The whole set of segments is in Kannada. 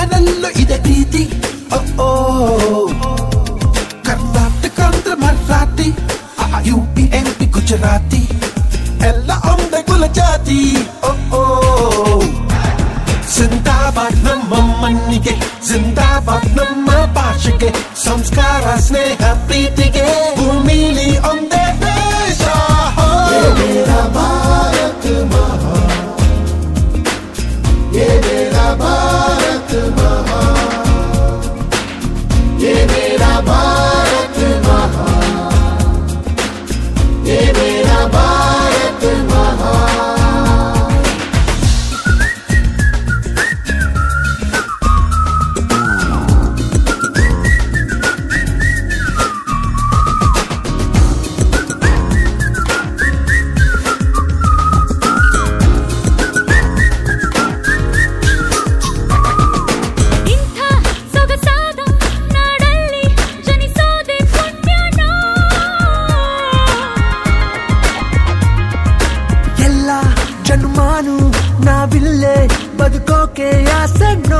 ಎಲ್ಲರಲ್ಲೂ ಇದೆ ಪ್ರೀತಿ. ಓ ಕರ್ನಾಟಕ ಅಂದ್ರೆ ಮರಾಠಿ, UP MP ಗುಜರಾತಿ ಎಲ್ಲ ಒಂದೇ ಕುಲ ಜಾತಿ. ಓ ಜಿಂದಾಬಾದ್ ನಮ್ಮ ಮಣ್ಣಿಗೆ, ಜಿಂದಾಬಾದ್ ನಮ್ಮ ಭಾಷೆಗೆ, ಸಂಸ್ಕಾರ ಸ್ನೇಹ ಪ್ರೀತಿಗೆ, ಭೂಮಿಲಿ ಒಂದೇ ದೇಶ. ये मेरा भारत महान, ये मेरा भारत महान, ये मेरा भारत महान, ये मेरा भारत महान. ಜನ್ಮಾನು ನಾವಿಲ್ಲೇ ಬದುಕೋಕೆ ಆಸೆನೋ,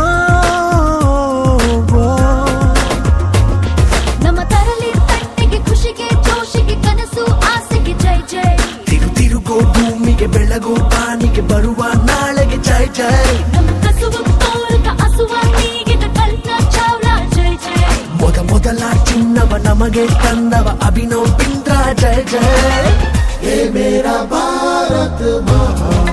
ನಮ್ಮ ತರಲಿ ತಟ್ಟೆಗೆ ಖುಷಿಗೆ ಜೋಶಿಗೆ ಕನಸು ಆಸೆಗೆ ಜೈ ಜೈ. ತಿರುಗೋ ಭೂಮಿಗೆ ಬೆಳಗೋ ಪಾನಿಗೆ ಬರುವ ನಾಳೆಗೆ ಜೈ ಜೈ. ನಮ್ಮ ಕಸುವು ತೋರಿದ ಹಸುವ ನೀಗಿದ ಕಲ್ಪನಾ ಚಾವ್ಲಾ ಜೈ ಜೈ. ಮೊದಲ ಚಿನ್ನವ ನಮಗೆ ತಂದವ ಅಭಿನವ್ ಬಿಂದ್ರಾ ಜೈ ಜೈ. ये मेरा भारत महान,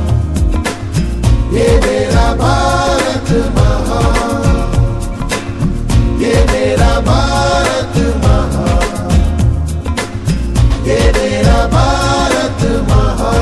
ये मेरा भारत महान, ये मेरा भारत महान, ये मेरा भारत महान.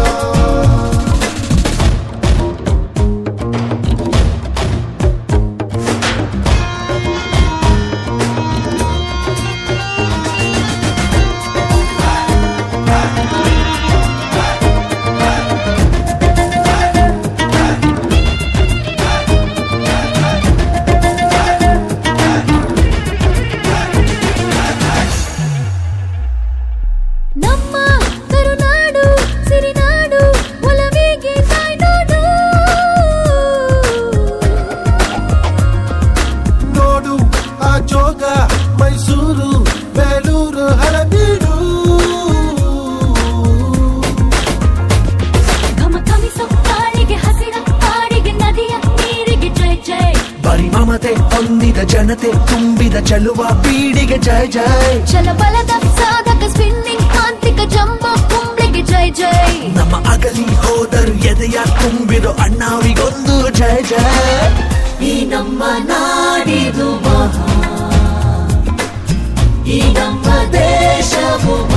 ನಮ್ಮ ಕರುನಾಡು ಸಿರಿನಾಡು ಒಲವಿಗೆ ತಾಯ್ನಾಡು. ನೋಡು ಆ ಜೋಗ ಮೈಸೂರು ಬೇಲೂರು ಹಳಬೀಡು, ಘಮ ಘಮಿಸೋ ಗಾಳಿಗೆ ಹಸಿರ ಕಾಡಿಗೆ ನದಿಯ ನೀರಿಗೆ ಜೈ ಜೈ. ಬರಿ ಮಮತೆ ಹೊಂದಿದ ಜನತೆ ತುಂಬಿದ ಚಲುವ ಬೀಡಿಗೆ ಜೈ ಜೈ. ಛಲಬಲದ ಸಾಧಕ ಸ್ಪಿನ್ನಿಂಗ್ ಕಾಂತಿಕ ಜಂಬೋ ಕುಂಬ್ಳೆಗೆ ಜೈ ಜೈ. ನಮ್ಮ ಅಗಲಿ ಹೋದರು ಎದೆಯ ತುಂಬಿರೋ ಅಣ್ಣಾವಿಗೊಂದು ಜೈ ಜೈ. ಈ ನಮ್ಮ ನಾಡಿದು ಮಹಾ, ಈ ನಮ್ಮ ದೇಶವು